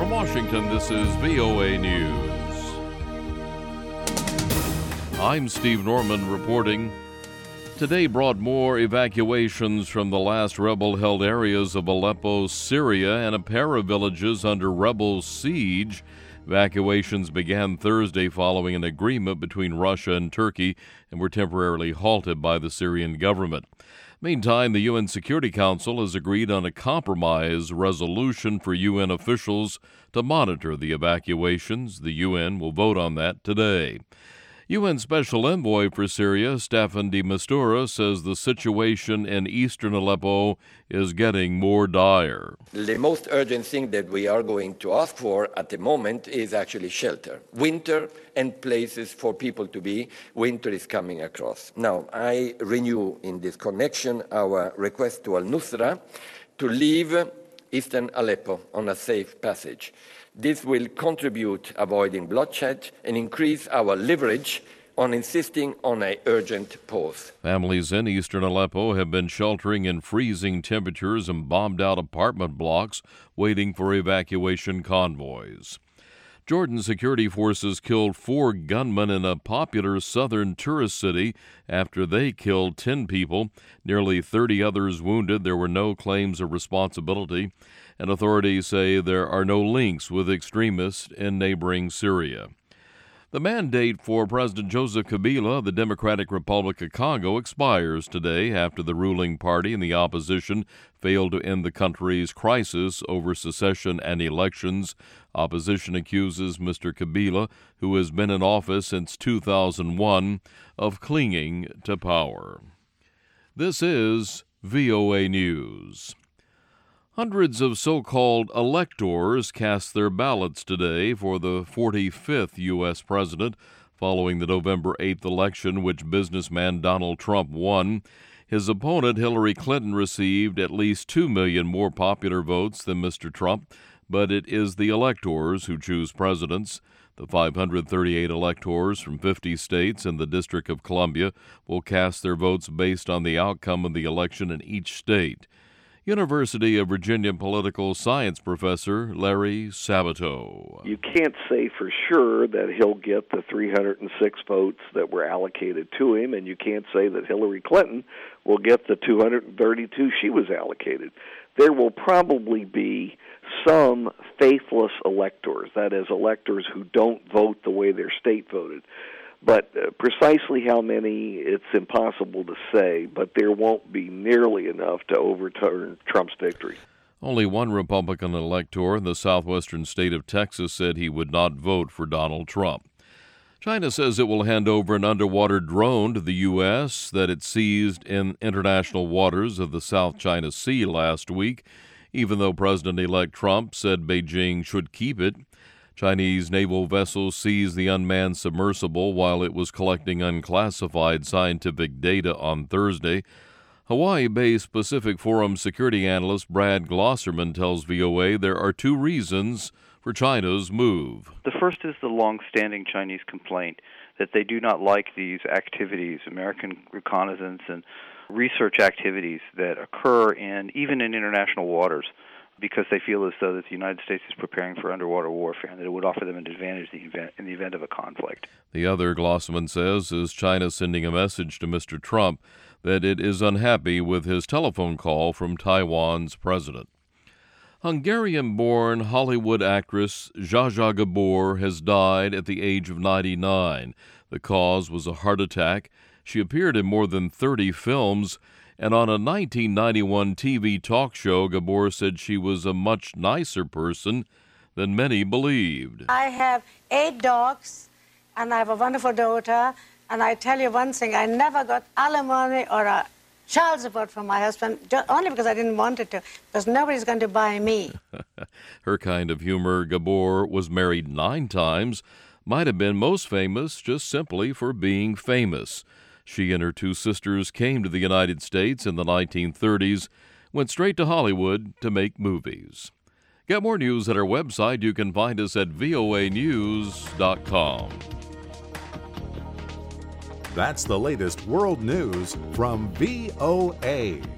From Washington, this is VOA News. I'm Steve Norman reporting. Today brought more evacuations from the last rebel-held areas of Aleppo, Syria, and a pair of villages under rebel siege. Evacuations began Thursday following an agreement between Russia and Turkey and were temporarily halted by the Syrian government. Meantime, the UN Security Council has agreed on a compromise resolution for UN officials to monitor the evacuations. The UN will vote on that today. UN Special Envoy for Syria, Staffan de Mistura, says the situation in eastern Aleppo is getting more dire. The most urgent thing that we are going to ask for at the moment is actually shelter, winter, and places for people to be. Winter is coming across. Now, I renew in this connection our request to al-Nusra to leave eastern Aleppo on a safe passage. This will contribute avoiding bloodshed and increase our leverage on insisting on an urgent pause. Families in eastern Aleppo have been sheltering in freezing temperatures and bombed-out apartment blocks waiting for evacuation convoys. Jordan security forces killed 4 gunmen in a popular southern tourist city after they killed 10 people. Nearly 30 others wounded. There were no claims of responsibility, and authorities say there are no links with extremists in neighboring Syria. The mandate for President Joseph Kabila of the Democratic Republic of Congo expires today after the ruling party and the opposition failed to end the country's crisis over secession and elections. Opposition accuses Mr. Kabila, who has been in office since 2001, of clinging to power. This is VOA News. Hundreds of so-called electors cast their ballots today for the 45th U.S. president following the November 8th election, which businessman Donald Trump won. His opponent, Hillary Clinton, received at least 2 million more popular votes than Mr. Trump, but it is the electors who choose presidents. The 538 electors from 50 states and the District of Columbia will cast their votes based on the outcome of the election in each state. University of Virginia political science professor Larry Sabato. You can't say for sure that he'll get the 306 votes that were allocated to him, and you can't say that Hillary Clinton will get the 232 she was allocated. There will probably be some faithless electors, that is, electors who don't vote the way their state voted. But precisely how many, it's impossible to say, but there won't be nearly enough to overturn Trump's victory. Only one Republican elector in the southwestern state of Texas said he would not vote for Donald Trump. China says it will hand over an underwater drone to the U.S. that it seized in international waters of the South China Sea last week, even though President-elect Trump said Beijing should keep it. Chinese naval vessels seized the unmanned submersible while it was collecting unclassified scientific data on Thursday. Hawaii-based Pacific Forum security analyst Brad Glosserman tells VOA there are 2 reasons for China's move. The first is the long-standing Chinese complaint that they do not like these activities, American reconnaissance and research activities that occur even in international waters, because they feel as though that the United States is preparing for underwater warfare and that it would offer them an advantage in the event of a conflict. The other, Glosserman says, is China sending a message to Mr. Trump that it is unhappy with his telephone call from Taiwan's president. Hungarian-born Hollywood actress Zsa Zsa Gabor has died at the age of 99. The cause was a heart attack. She appeared in more than 30 films, and on a 1991 TV talk show, Gabor said she was a much nicer person than many believed. I have 8 dogs, and I have a wonderful daughter, and I tell you one thing, I never got alimony or a child support from my husband, only because I didn't want it to, because nobody's going to buy me. Her kind of humor. Gabor was married 9 times, might have been most famous just simply for being famous. She and her 2 sisters came to the United States in the 1930s, went straight to Hollywood to make movies. Get more news at our website. You can find us at voanews.com. That's the latest world news from VOA.